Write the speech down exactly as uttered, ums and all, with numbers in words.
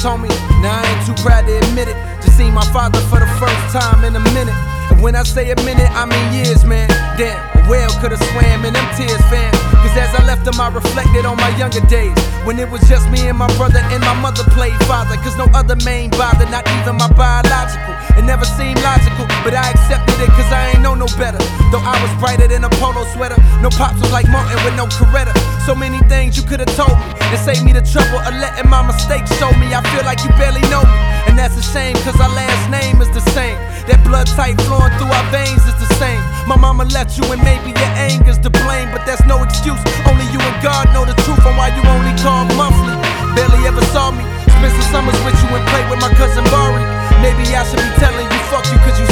homie. Now I ain't too proud to admit it. Just seen my father for the first time in a minute. And when I say a minute, I mean years, man. Damn, a whale could've swam in them tears, fam. Cause as I left them, I reflected on my younger days, when it was just me and my brother and my mother played father. Cause no other main bothered, not even my biological. It never seemed logical, but I accepted it cause I ain't know no better. Though I was brighter than a polo sweater. No pops was like Martin with no Coretta. So many things you could've told me and saved me the trouble of letting my mistakes show me. I feel like you barely know me, and that's a shame cause our last name is the same. That blood type flowing through our veins is the same. My mama left you and maybe your anger's to blame, but that's no excuse. Only you and God know the truth on why you only call monthly. Barely ever saw me. Spent some summers with you and played with my cousin Bari. Maybe I should be telling you fuck you cause you